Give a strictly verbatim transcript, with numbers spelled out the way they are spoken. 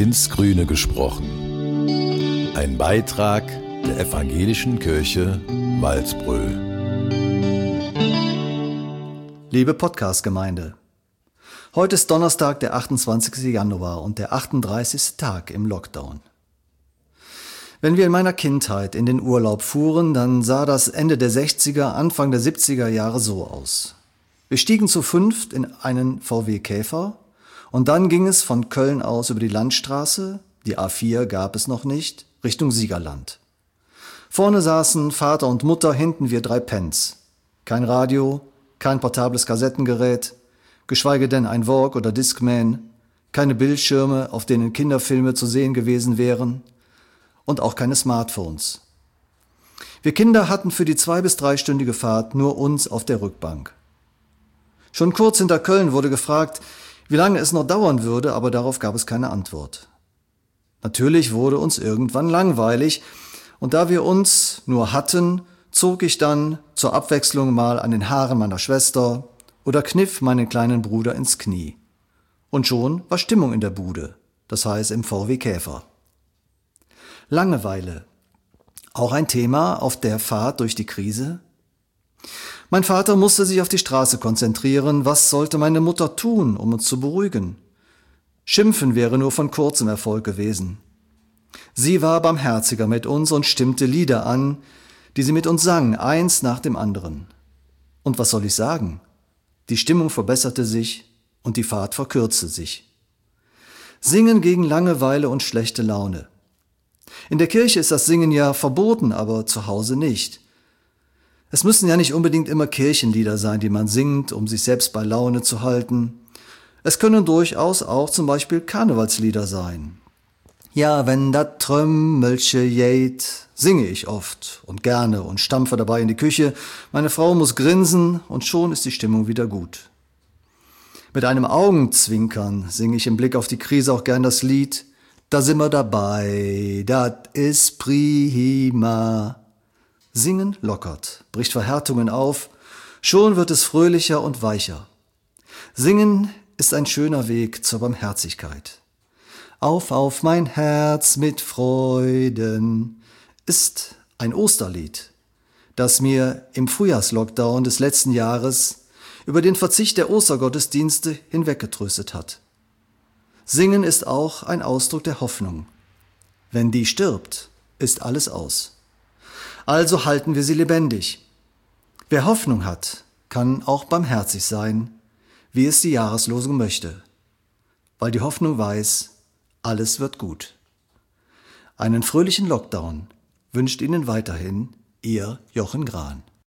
Ins Grüne gesprochen. Ein Beitrag der Evangelischen Kirche Walsbröl. Liebe Podcast-Gemeinde, heute ist Donnerstag, der achtundzwanzigste Januar und der achtunddreißigste Tag im Lockdown. Wenn wir in meiner Kindheit in den Urlaub fuhren, dann sah das Ende der sechziger, Anfang der siebziger Jahre so aus. Wir stiegen zu fünft in einen V W Käfer und dann ging es von Köln aus über die Landstraße, die A vier gab es noch nicht, Richtung Siegerland. Vorne saßen Vater und Mutter, hinten wir drei Pens. Kein Radio, kein portables Kassettengerät, geschweige denn ein Walk- oder Discman, keine Bildschirme, auf denen Kinderfilme zu sehen gewesen wären und auch keine Smartphones. Wir Kinder hatten für die zwei- bis dreistündige Fahrt nur uns auf der Rückbank. Schon kurz hinter Köln wurde gefragt, wie lange es noch dauern würde, aber darauf gab es keine Antwort. Natürlich wurde uns irgendwann langweilig, und da wir uns nur hatten, zog ich dann zur Abwechslung mal an den Haaren meiner Schwester oder kniff meinen kleinen Bruder ins Knie. Und schon war Stimmung in der Bude, das heißt im V W Käfer. Langeweile, auch ein Thema auf der Fahrt durch die Krise? Mein Vater musste sich auf die Straße konzentrieren. Was sollte meine Mutter tun, um uns zu beruhigen? Schimpfen wäre nur von kurzem Erfolg gewesen. Sie war barmherziger mit uns und stimmte Lieder an, die sie mit uns sang, eins nach dem anderen. Und was soll ich sagen? Die Stimmung verbesserte sich und die Fahrt verkürzte sich. Singen gegen Langeweile und schlechte Laune. In der Kirche ist das Singen ja verboten, aber zu Hause nicht. Es müssen ja nicht unbedingt immer Kirchenlieder sein, die man singt, um sich selbst bei Laune zu halten. Es können durchaus auch zum Beispiel Karnevalslieder sein. Ja, wenn dat Trömmelche geht, singe ich oft und gerne und stampfe dabei in die Küche. Meine Frau muss grinsen und schon ist die Stimmung wieder gut. Mit einem Augenzwinkern singe ich im Blick auf die Krise auch gern das Lied Da sind wir dabei, dat is prima. Singen lockert, bricht Verhärtungen auf, schon wird es fröhlicher und weicher. Singen ist ein schöner Weg zur Barmherzigkeit. Auf, auf mein Herz mit Freuden ist ein Osterlied, das mir im Frühjahrslockdown des letzten Jahres über den Verzicht der Ostergottesdienste hinweggetröstet hat. Singen ist auch ein Ausdruck der Hoffnung. Wenn die stirbt, ist alles aus. Also halten wir sie lebendig. Wer Hoffnung hat, kann auch barmherzig sein, wie es die Jahreslosung möchte, weil die Hoffnung weiß, alles wird gut. Einen fröhlichen Lockdown wünscht Ihnen weiterhin Ihr Jochen Grahn.